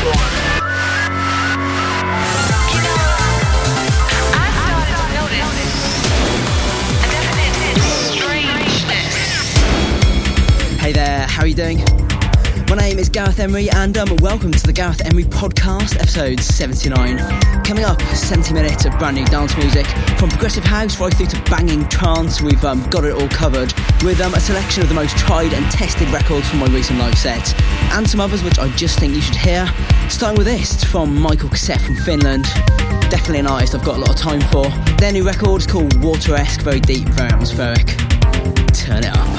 Hey there, how are you doing? My name is Gareth Emery and welcome to the Gareth Emery Podcast, episode 79. Coming up, 70 minutes of brand new dance music, from progressive house right through to banging trance. We've got it all covered, with a selection of the most tried and tested records from my recent live sets, and some others which I just think you should hear. Starting with this, it's from Michael Cassette from Finland. Definitely an artist I've got a lot of time for. Their new record is called Water-esque, very deep, very atmospheric. Turn it up.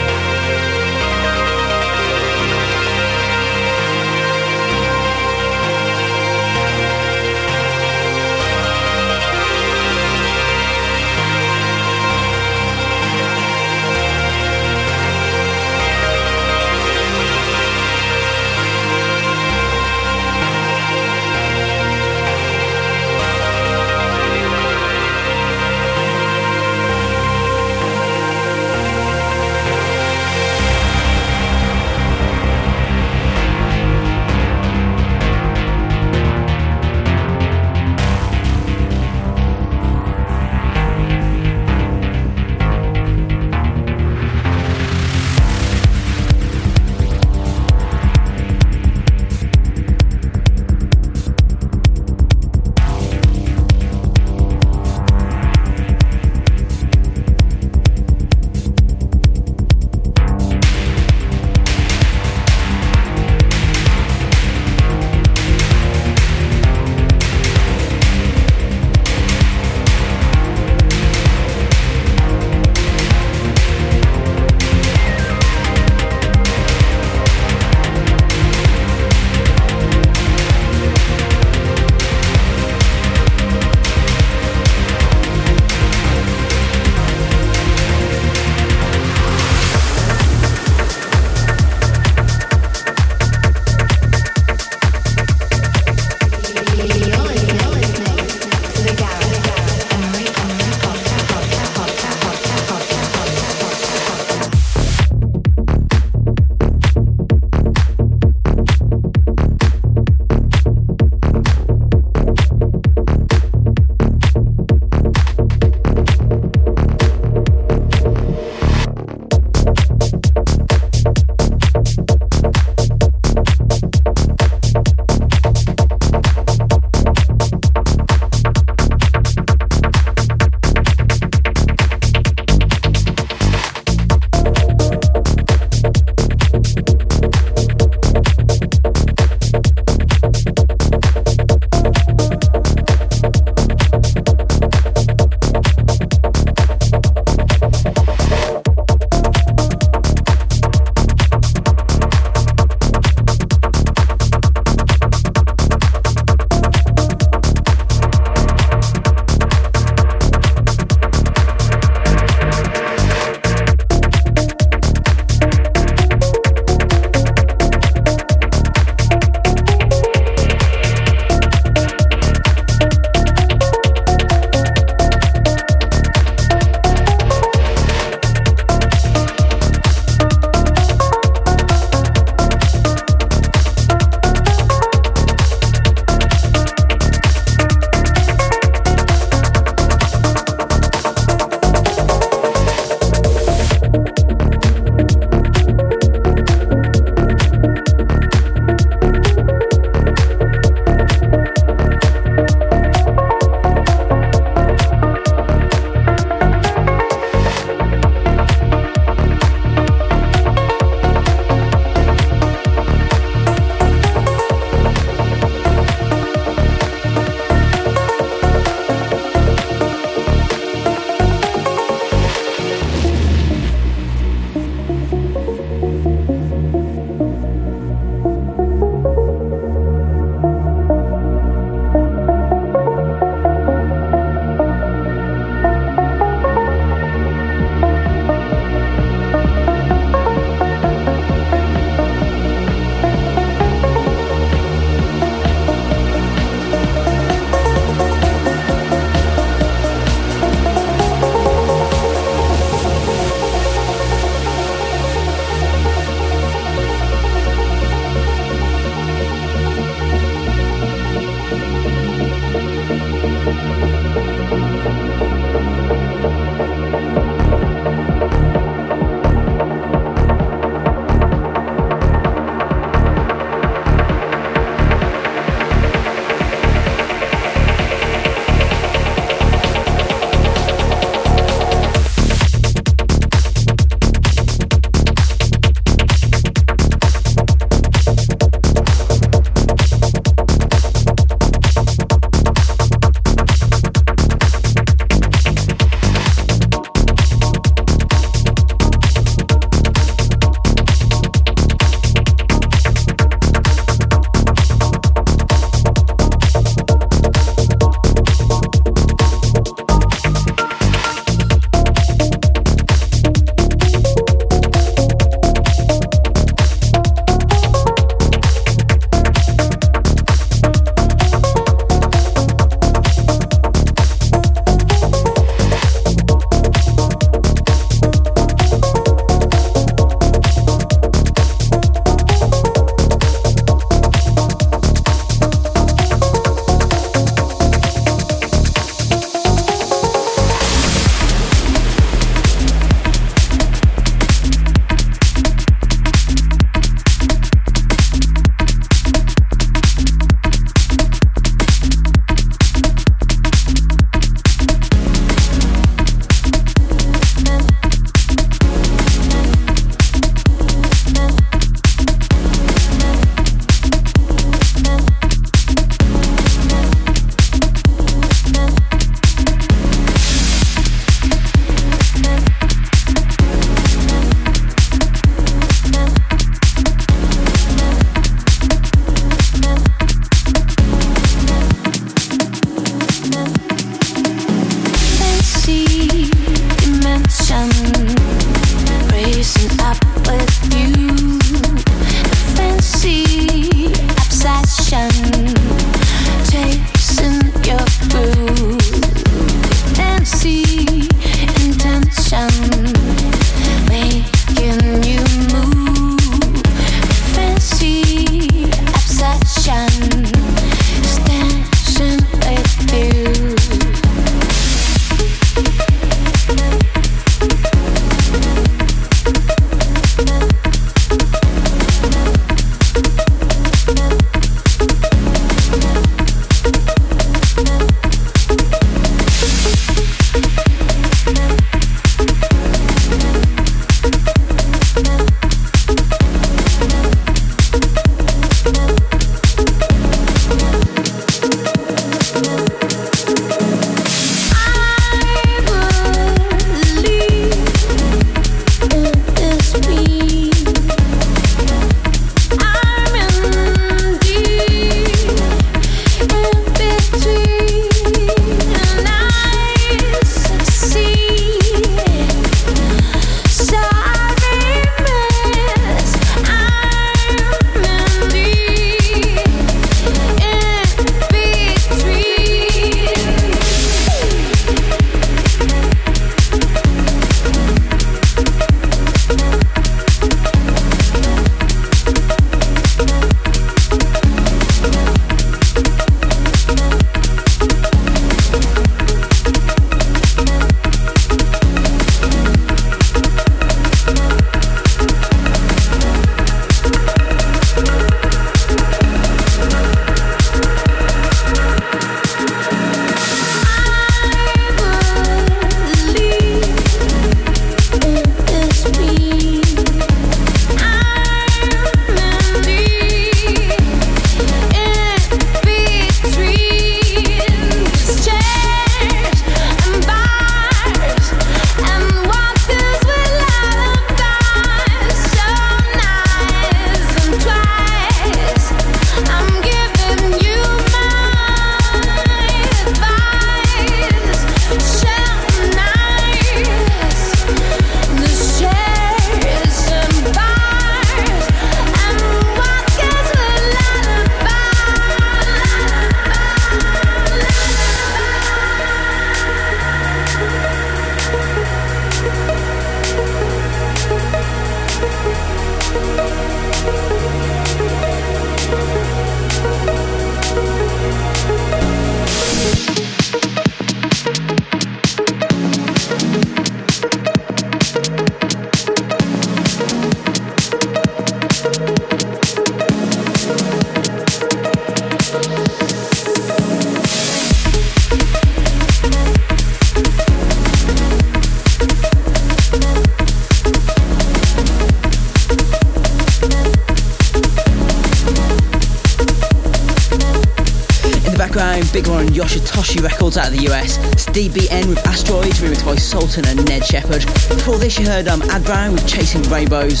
big one on Yoshitoshi Records out of the US. It's DBN with Asteroids, remixed by Sultan and Ned Shepherd. Before this you heard Ad Brown with Chasing Rainbows.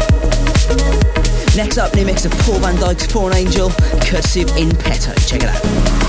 Next up, new mix of Paul Van Dyk's For an Angel, courtesy of In Petto. Check it out.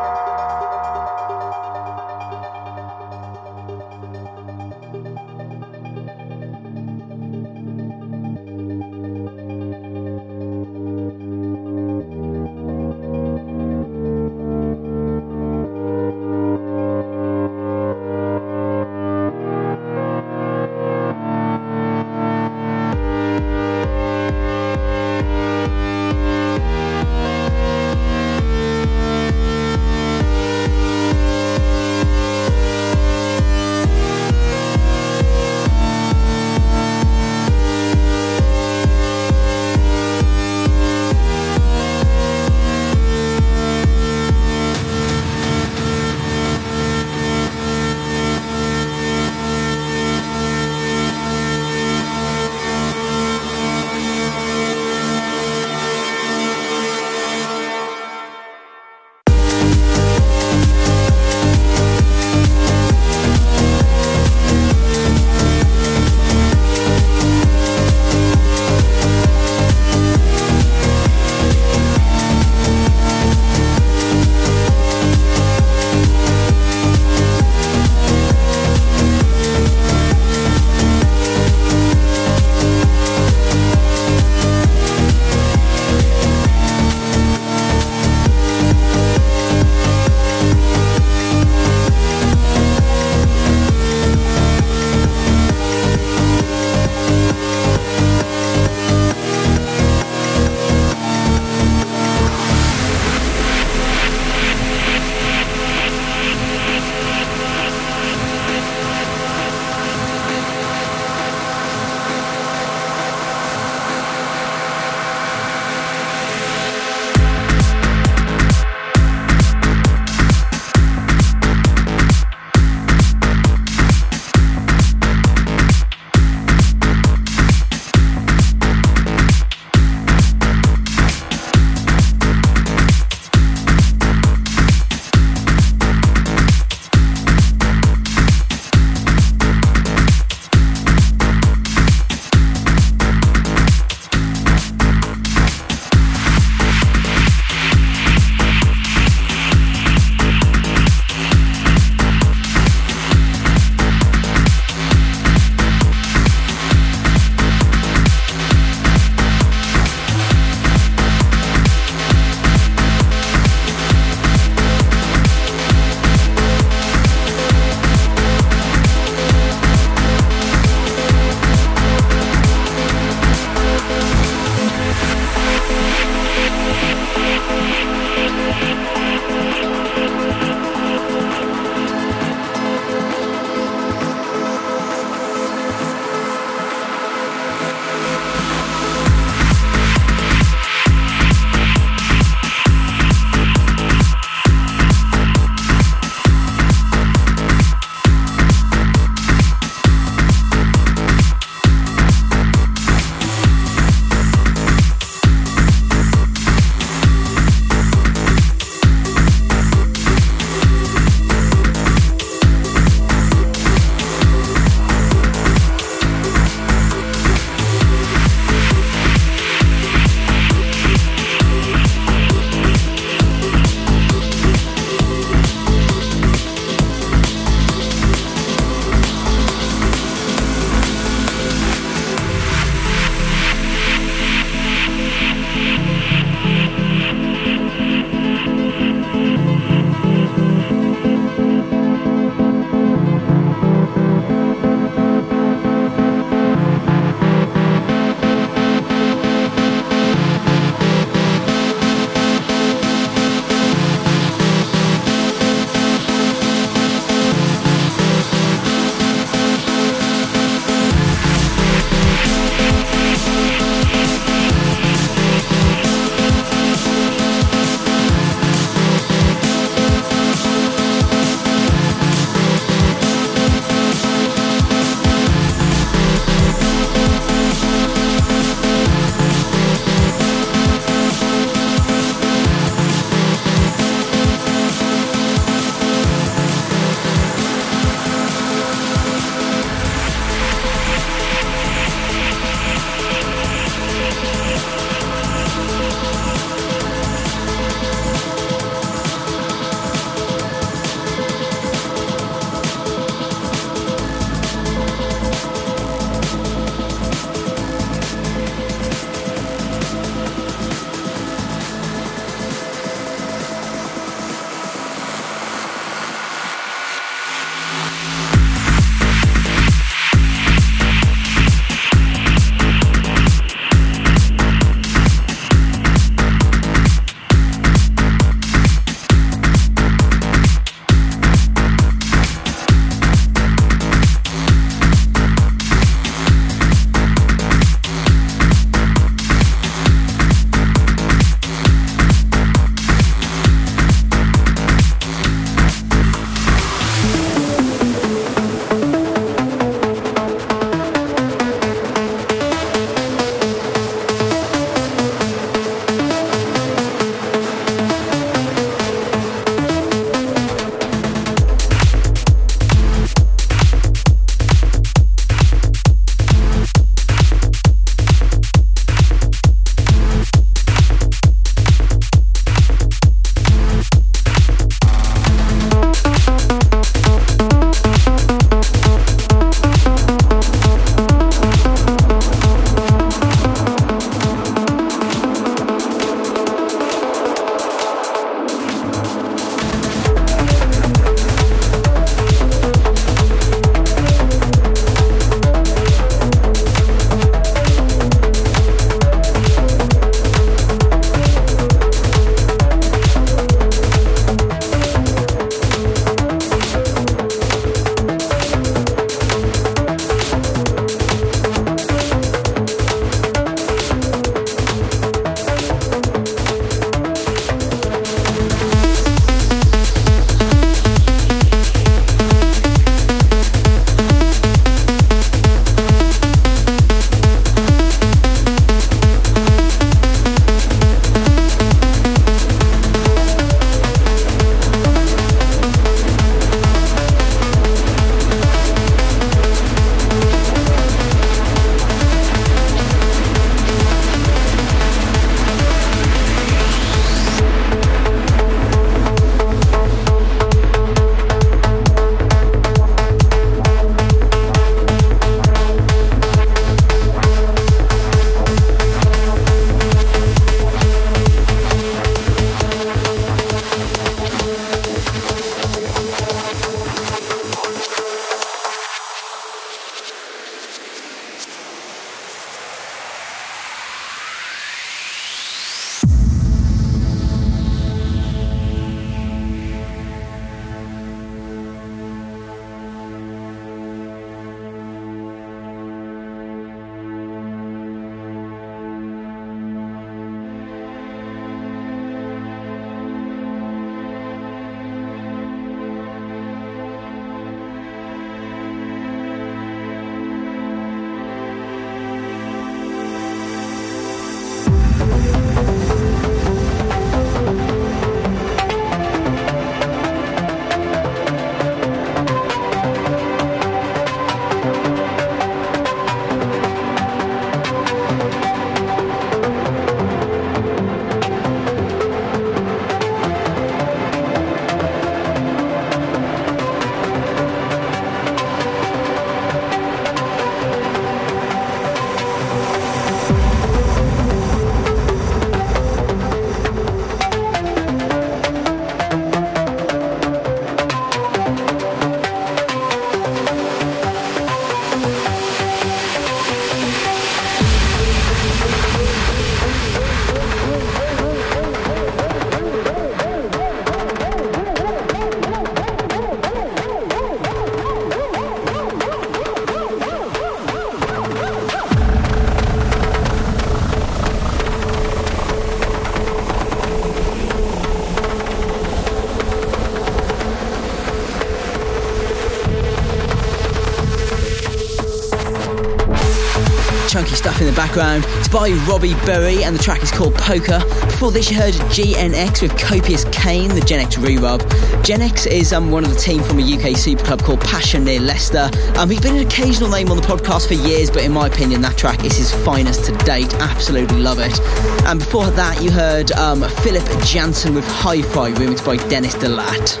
stuff in the background. It's by Robbie Berry and the track is called Poker. Before this you heard GNX with Copious Cane, the Gen X re-rub. Gen X is one of the team from a UK super club called Passion near Leicester. He's been an occasional name on the podcast for years, but in my opinion that track is his finest to date. Absolutely love it. And before that you heard Philip Jansen with Hi-Fi, remixed by Dennis Delat.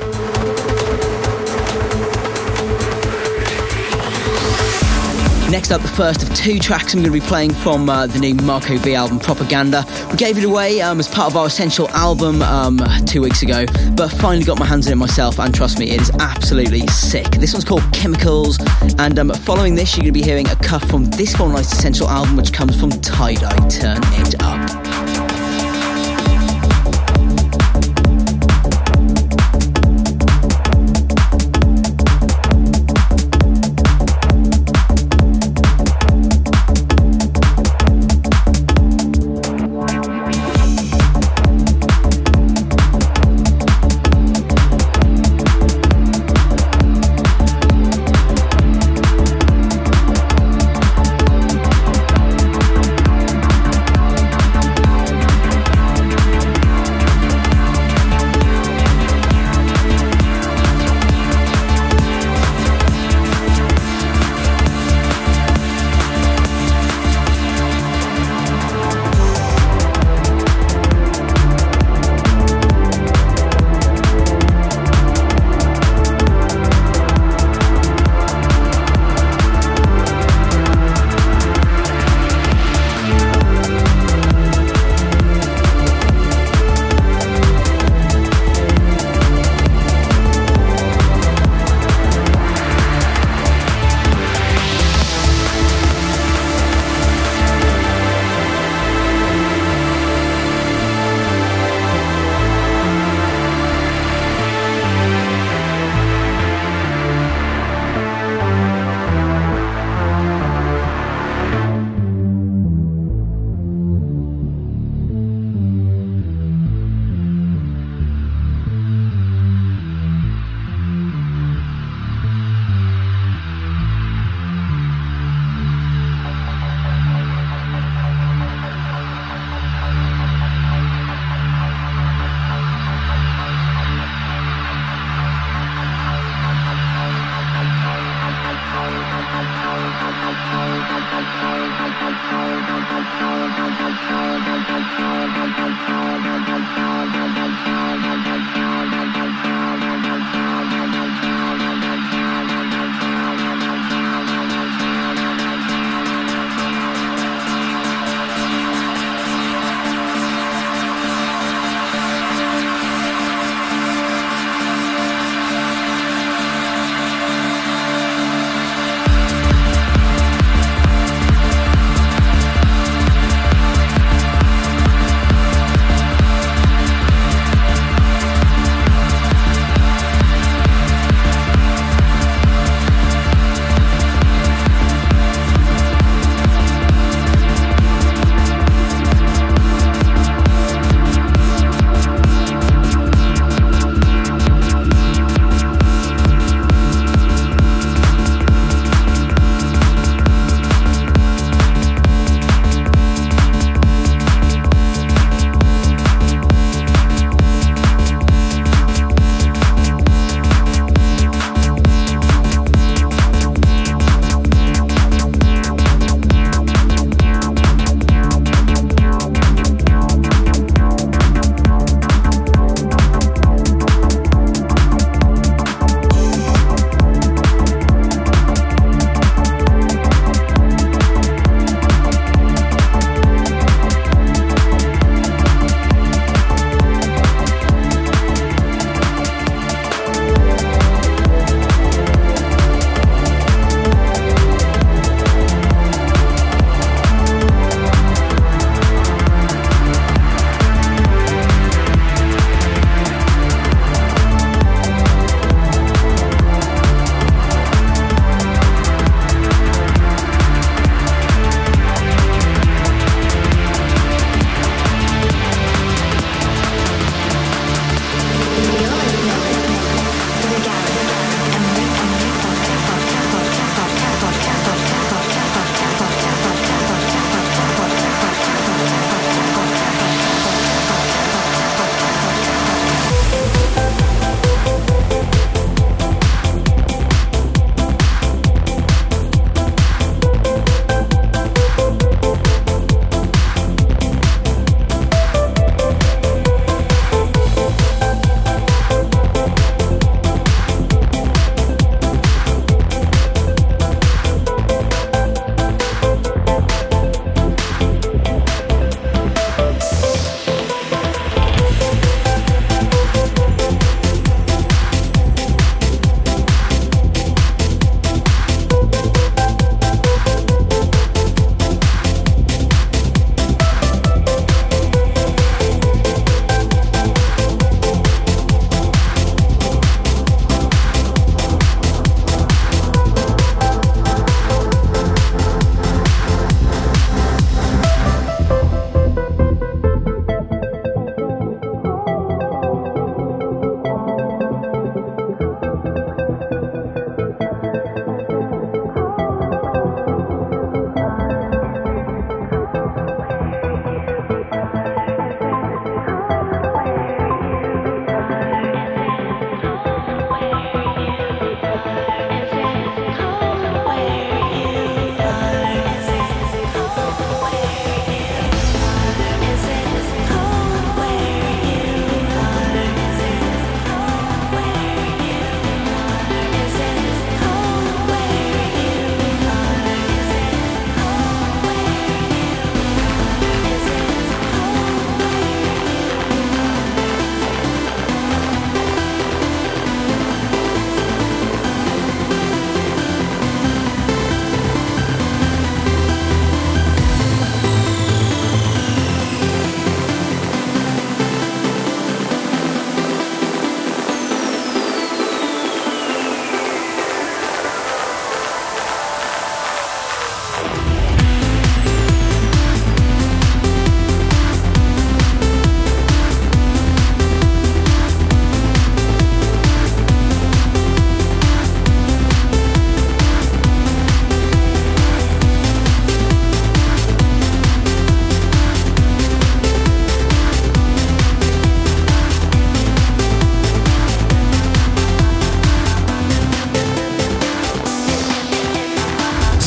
Next up, the first of two tracks I'm going to be playing from the new Marco V album, Propaganda. We gave it away as part of our Essential album 2 weeks ago, but finally got my hands on it myself, and trust me, it is absolutely sick. This one's called Chemicals, and following this, you're going to be hearing a cut from this fortnight's Essential album, which comes from Tie-Dye. Turn it up.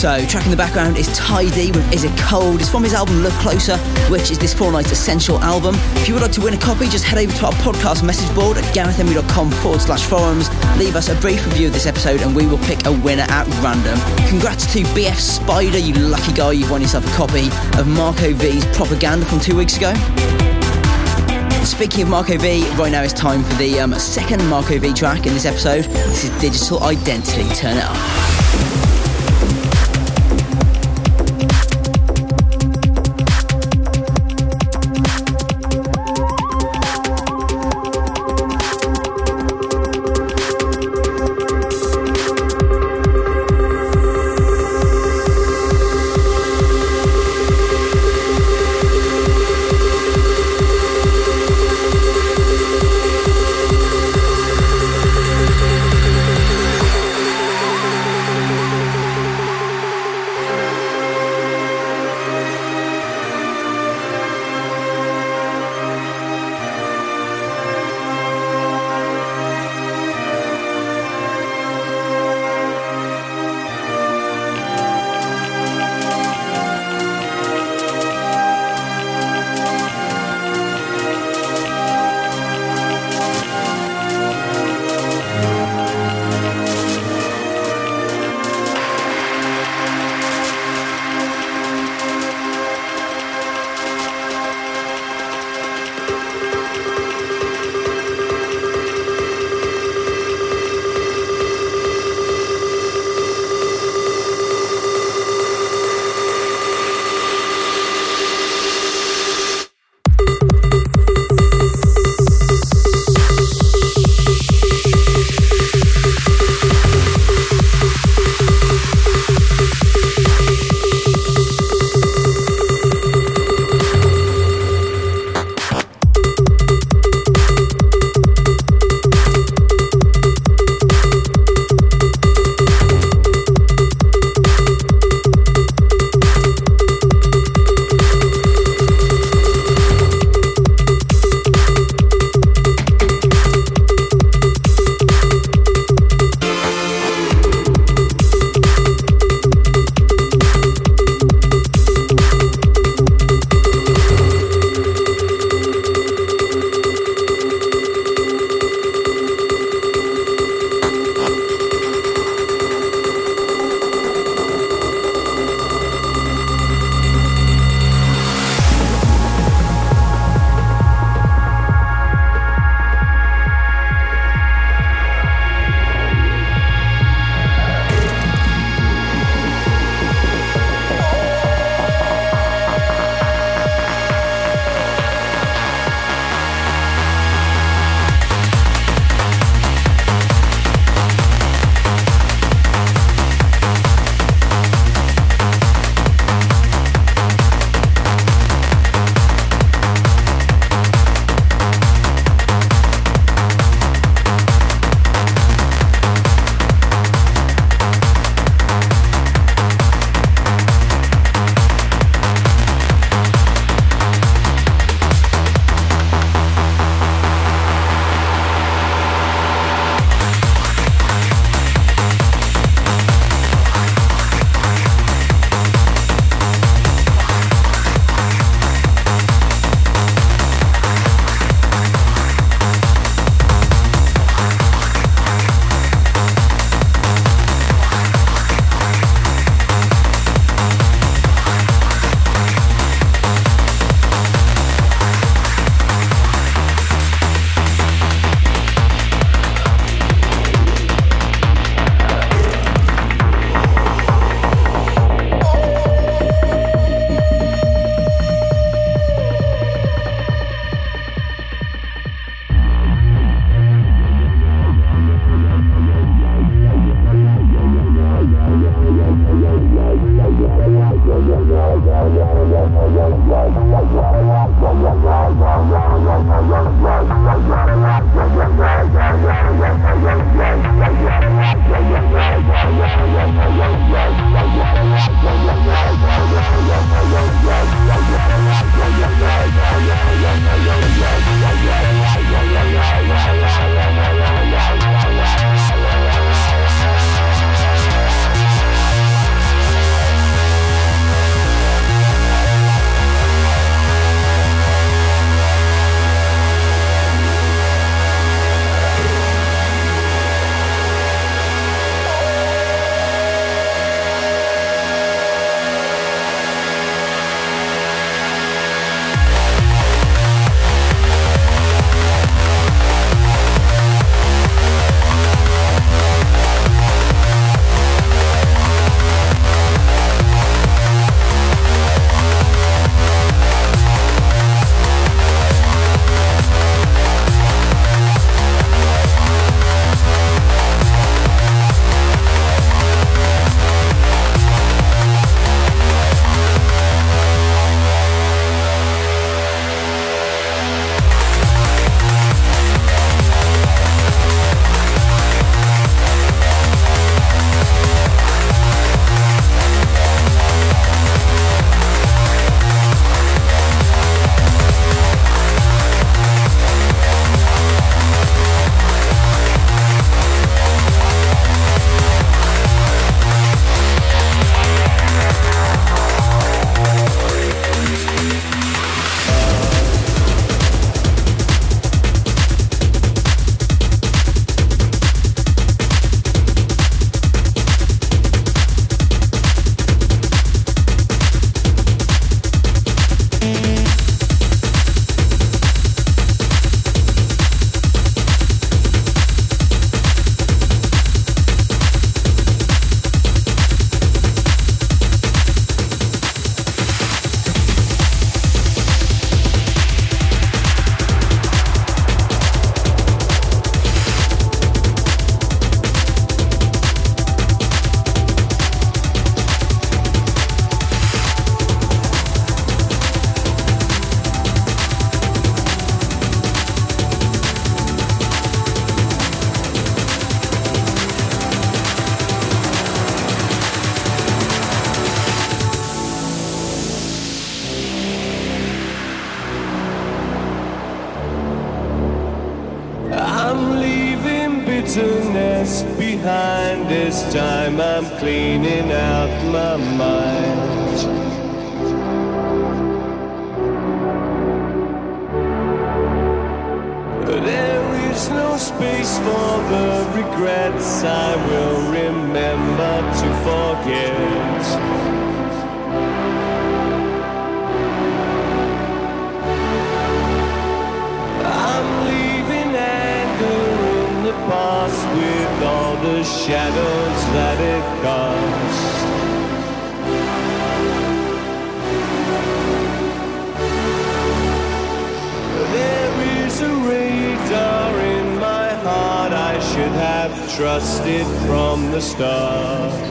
So, track in the background is Tidy with Is It Cold. It's from his album Look Closer, which is this fortnight's essential album. If you would like to win a copy, just head over to our podcast message board at GarethEmery.com/forums. Leave us a brief review of this episode and we will pick a winner at random. Congrats to BF Spider, you lucky guy, you've won yourself a copy of Marco V's Propaganda from 2 weeks ago. Speaking of Marco V, right now it's time for the second Marco V track in this episode. This is Digital Identity. Turn it up. bitterness behind. This time I'm cleaning out my mind. There is no space for the regrets I will remember to forget. I'm leaving anger in the past with all the shadows that it casts. There is a radar in my heart I should have trusted from the start.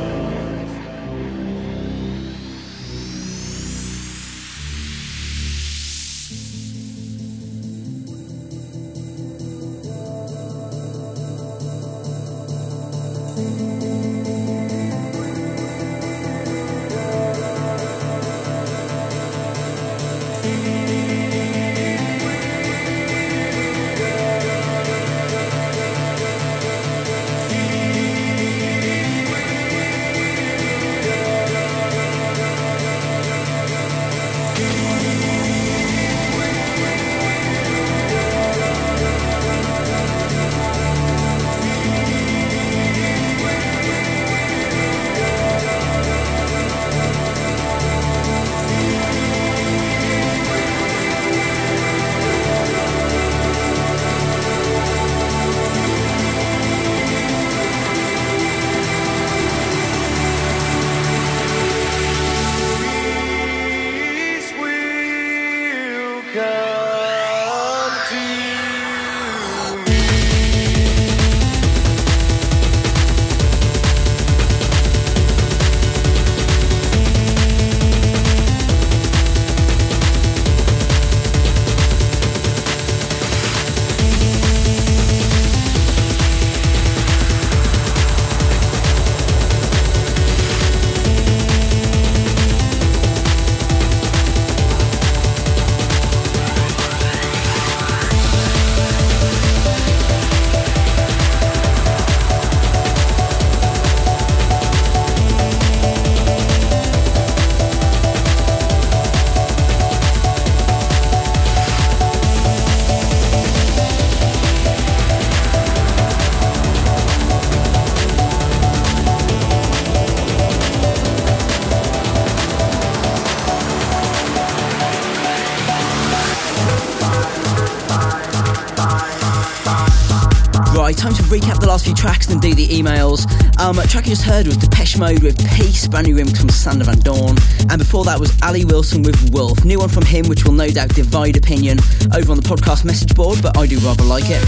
Time to recap the last few tracks and do the emails. Track you just heard was Depeche Mode with Peace, brand new remix from Sander Van Dorn, and before that was Ali Wilson with Wolf, new one from him which will no doubt divide opinion over on the podcast message board, but I do rather like it.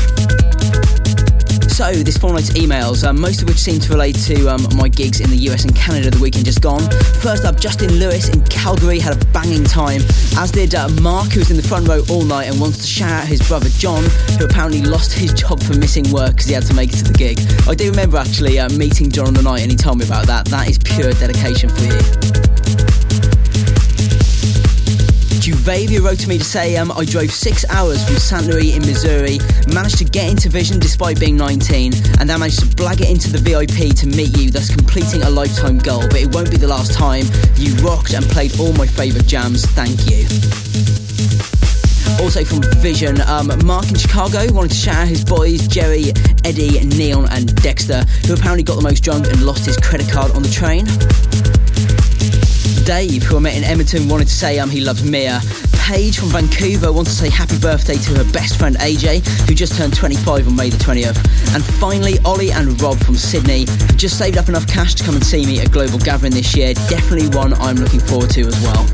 So, this fortnight's emails, most of which seem to relate to my gigs in the US and Canada the weekend just gone. First up, Justin Lewis in Calgary had a banging time, as did Mark, who was in the front row all night and wants to shout out his brother John, who apparently lost his job for missing work because he had to make it to the gig. I do remember actually meeting John on the night and he told me about that. That is pure dedication for you. Juvavia wrote to me to say, I drove 6 hours from St. Louis in Missouri, managed to get into Vision despite being 19, and then managed to blag it into the VIP to meet you, thus completing a lifetime goal. But it won't be the last time. You rocked and played all my favourite jams. Thank you. Also from Vision, Mark in Chicago wanted to shout out his boys Jerry, Eddie, Neon and Dexter, who apparently got the most drunk and lost his credit card on the train. Dave, who I met in Edmonton, wanted to say he loves Mia. Paige from Vancouver wants to say happy birthday to her best friend AJ, who just turned 25 on May the 20th. And finally, Ollie and Rob from Sydney have just saved up enough cash to come and see me at Global Gathering this year. Definitely one I'm looking forward to as well.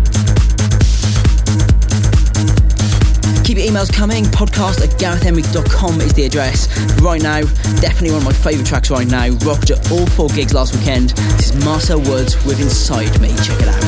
Keep your emails coming. podcast@GarethEmerick.com is the address. Right now, definitely one of my favourite tracks right now. Rocked at all 4 gigs last weekend. This is Marcel Woods with Inside Me. Check it out.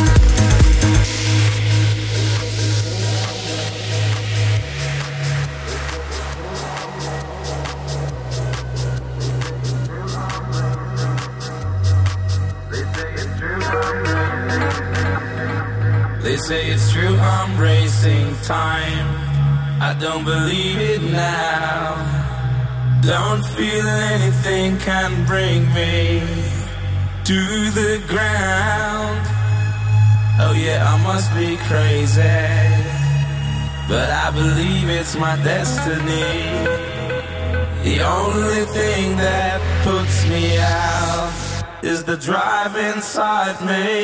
They say it's true, I'm racing time. I don't believe it now. Don't feel anything can bring me to the ground. Oh yeah, I must be crazy, but I believe it's my destiny. The only thing that puts me out is the drive inside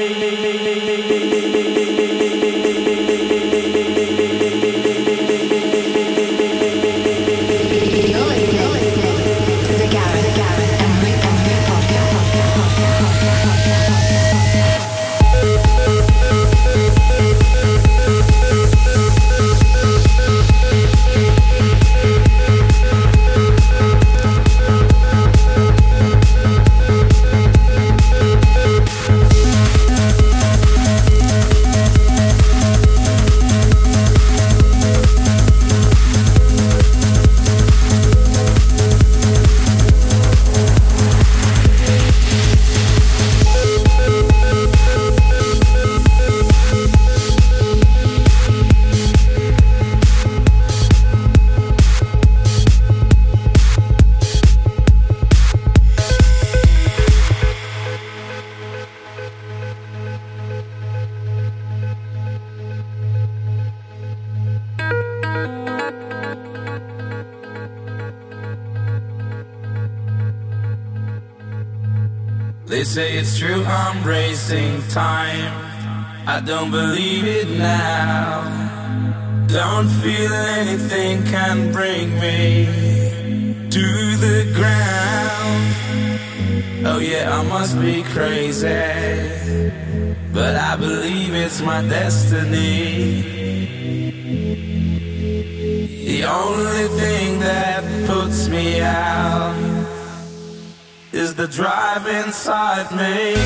me. They say it's true, I'm racing time. I don't believe it now. Don't feel anything can bring me to the ground. Oh yeah, I must be crazy, but I believe it's my destiny. The only thing that puts me out is the drive inside me.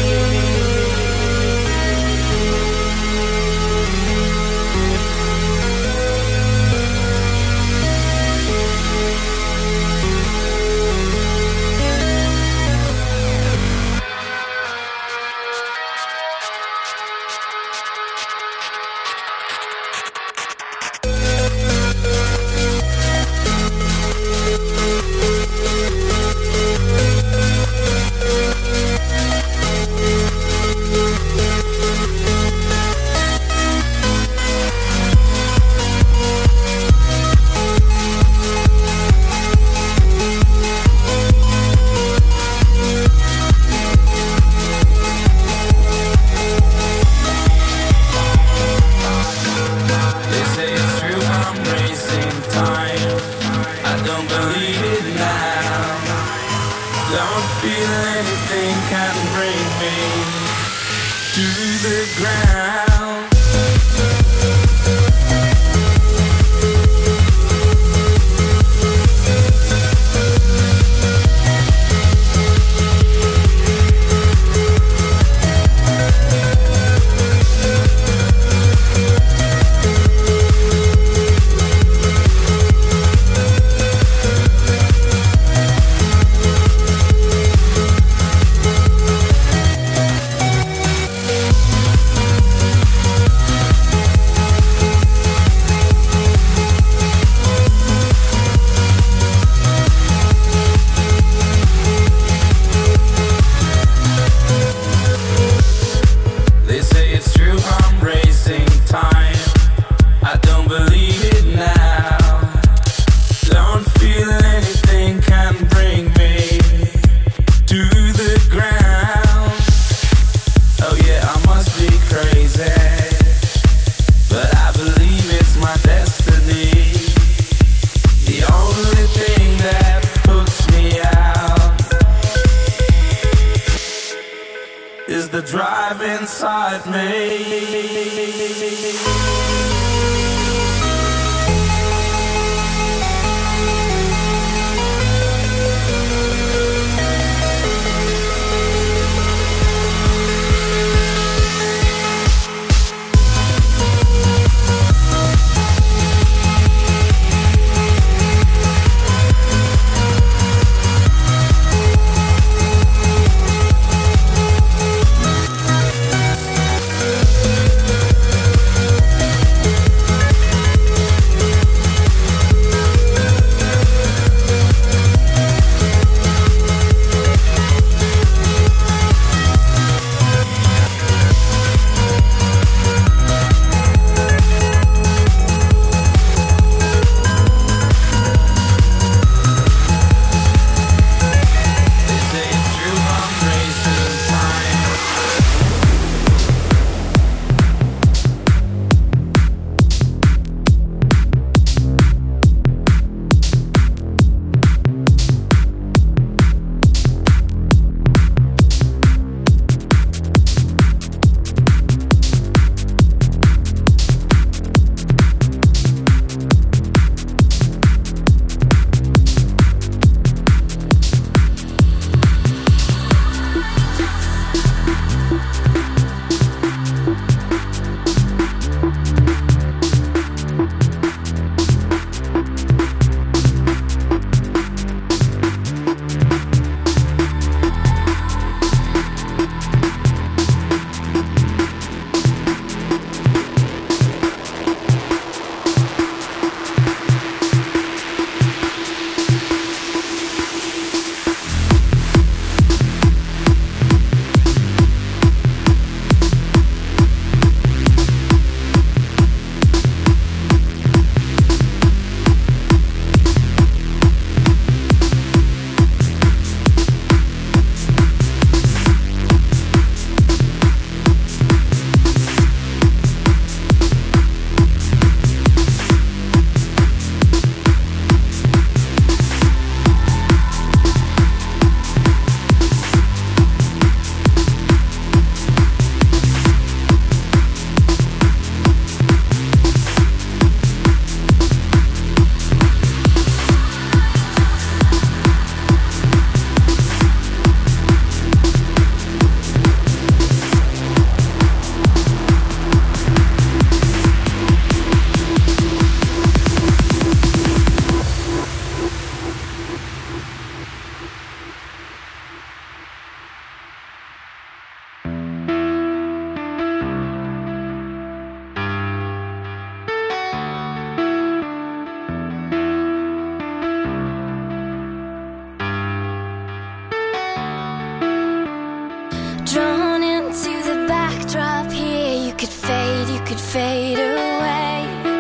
fade away.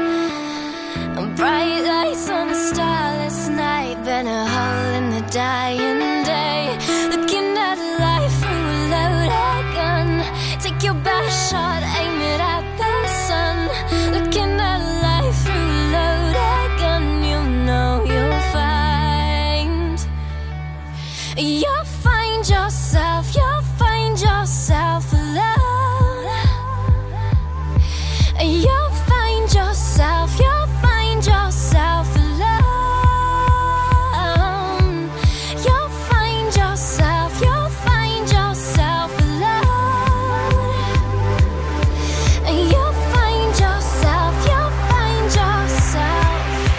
Bright lights on a starless night, burn a hole in the dying day. Looking at life through a loaded gun. Take your best shot, aim it at the sun. Looking at life through a loaded gun. You know you'll find yourself, you'll find yourself alone. You'll find yourself, you'll find yourself alone. You'll find yourself, you'll find yourself alone. You'll find yourself, you'll find yourself.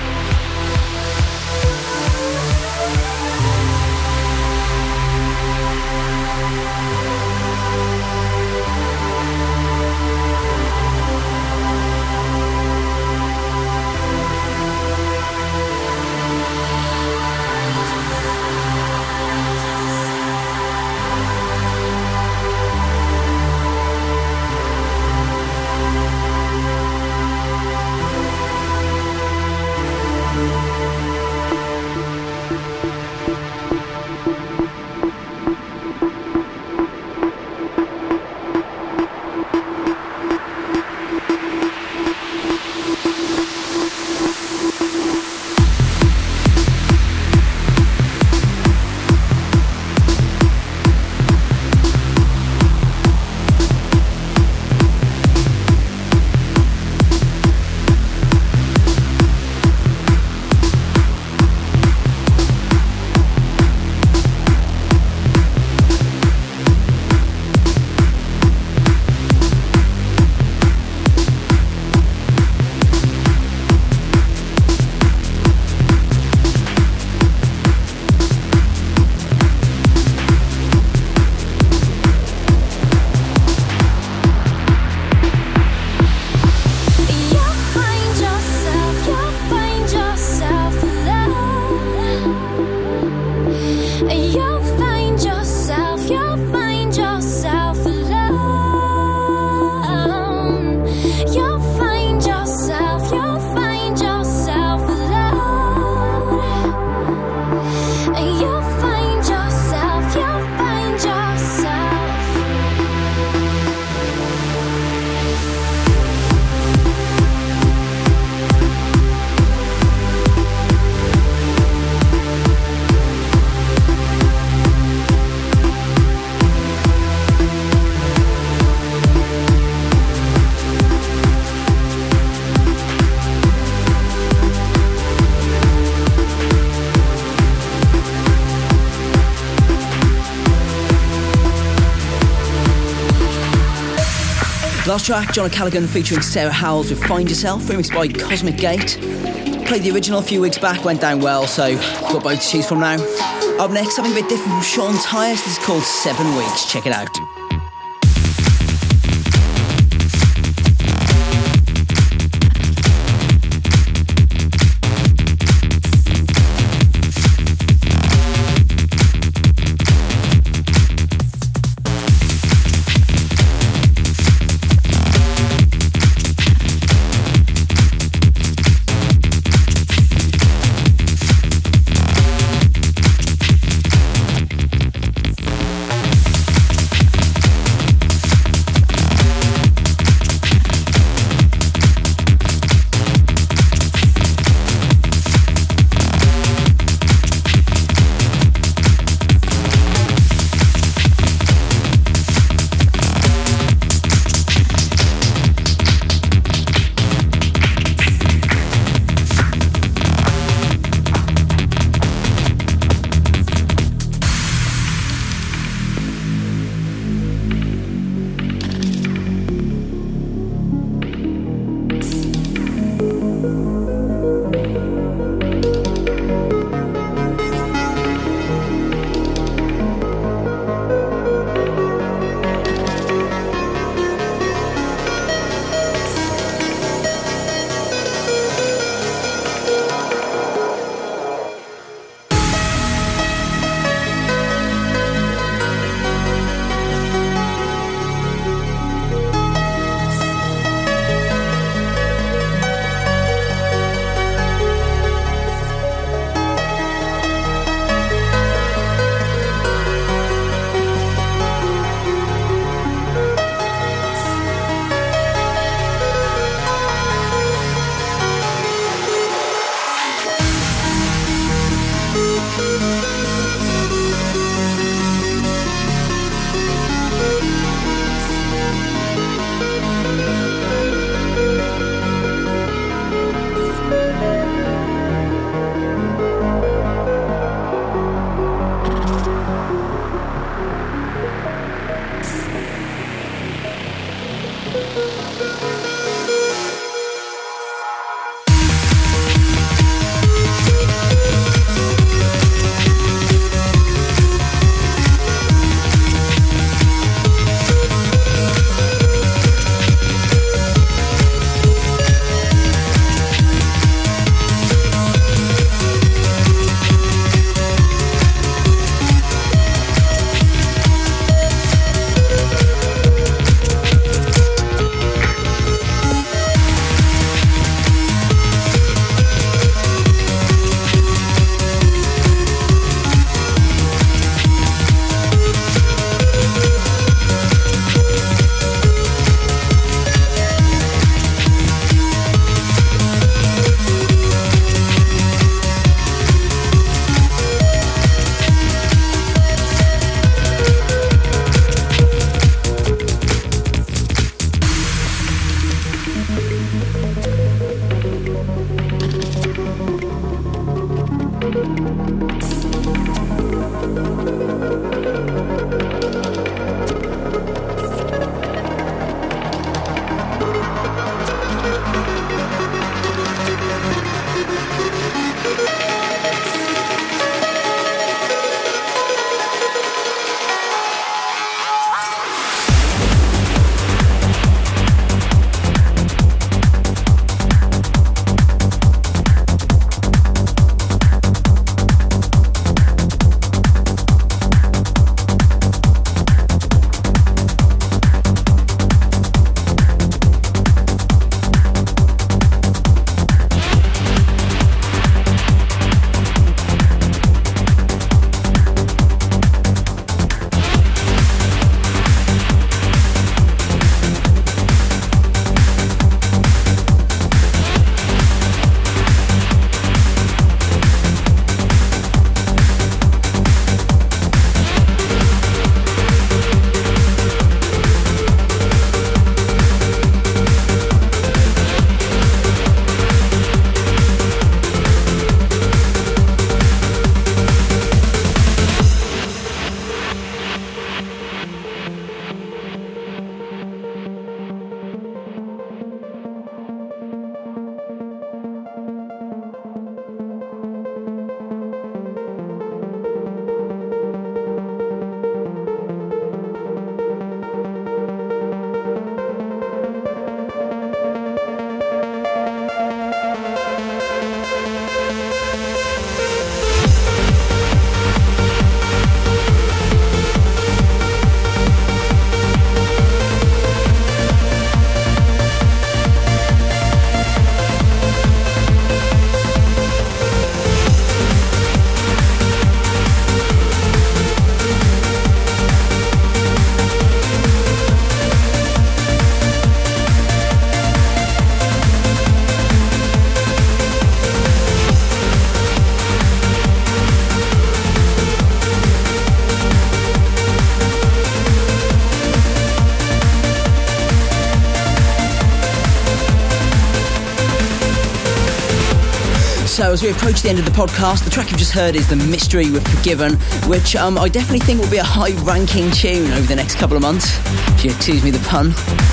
Last track, John O'Callaghan featuring Sarah Howells with Find Yourself, remixed by Cosmic Gate. Played the original a few weeks back, went down well, so you've got both to choose from now. Up next, something a bit different from Sean Tyas. This is called 7 Weeks. Check it out. So as we approach the end of the podcast, the track you've just heard is The Mystery with Forgiven, which I definitely think will be a high-ranking tune over the next couple of months, if you excuse me the pun.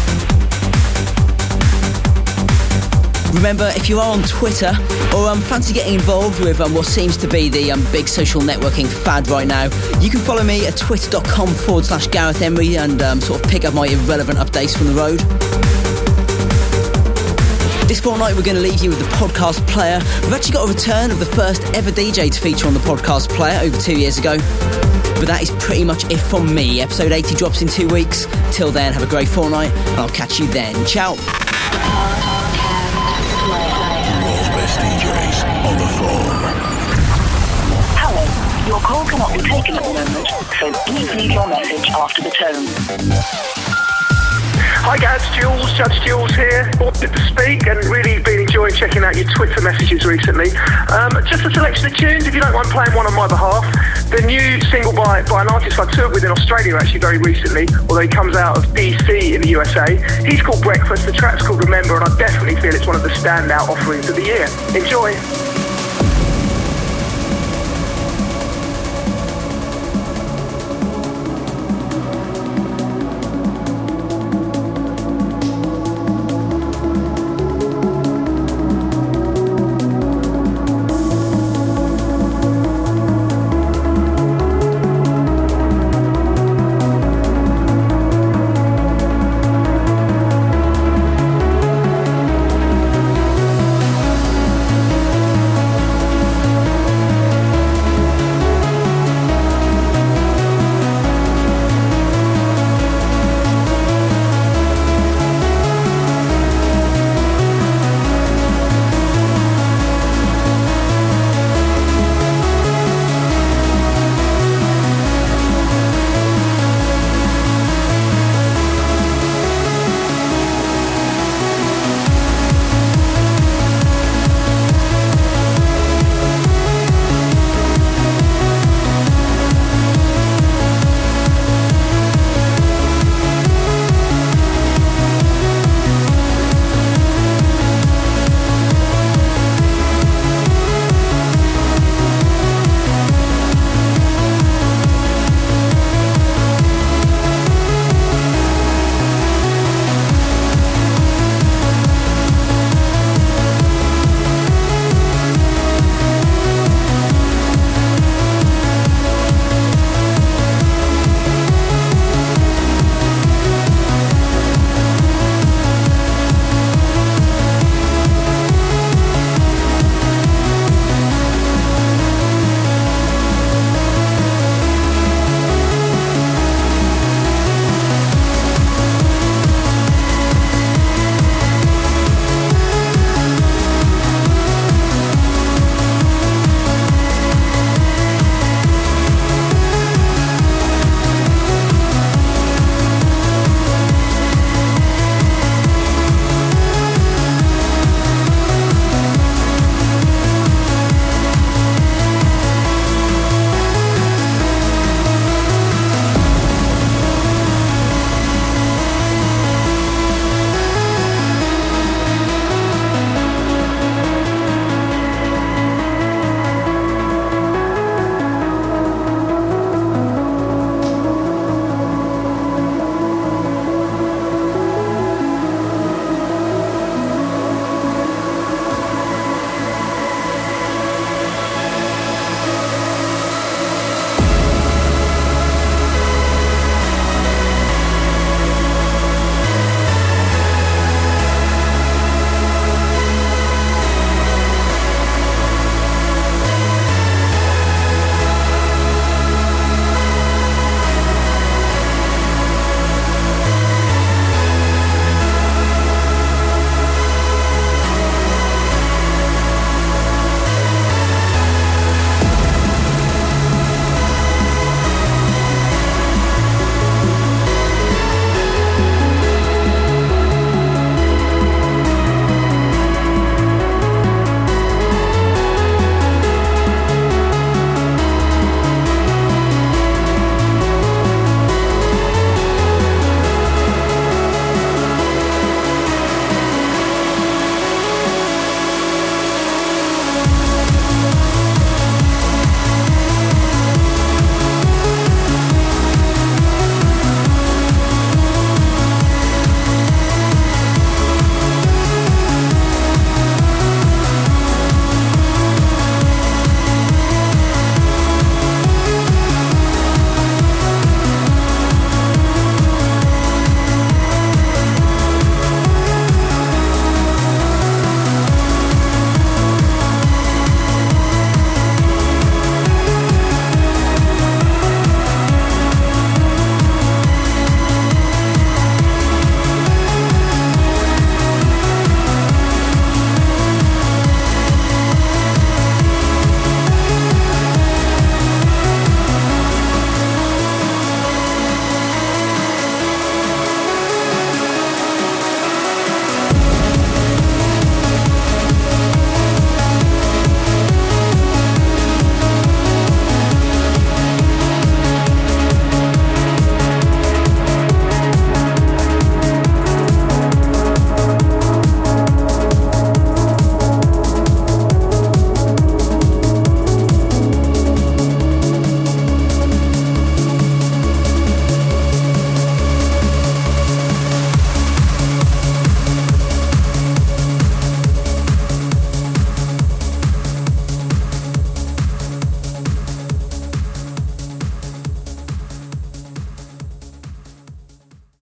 Remember, if you are on Twitter or fancy getting involved with what seems to be the big social networking fad right now, you can follow me at twitter.com/Gareth Emery and sort of pick up my irrelevant updates from the road. This fortnight we're going to leave you with the podcast player. We've actually got a return of the first ever DJ to feature on the podcast player over 2 years ago. But that is pretty much it from me. Episode 80 drops in 2 weeks. Till then, have a great fortnight and I'll catch you then. Ciao. The world's best DJs on the phone. Hello, your call cannot be taken at the moment, so please leave your message after the tone. Hi guys, Judge Jules here. Wanted to speak and really been enjoying checking out your Twitter messages recently. Just a selection of tunes, if you don't mind playing one on my behalf. The new single by an artist I toured with in Australia actually very recently, although he comes out of DC in the USA. He's called Breakfast, the track's called Remember, and I definitely feel it's one of the standout offerings of the year. Enjoy.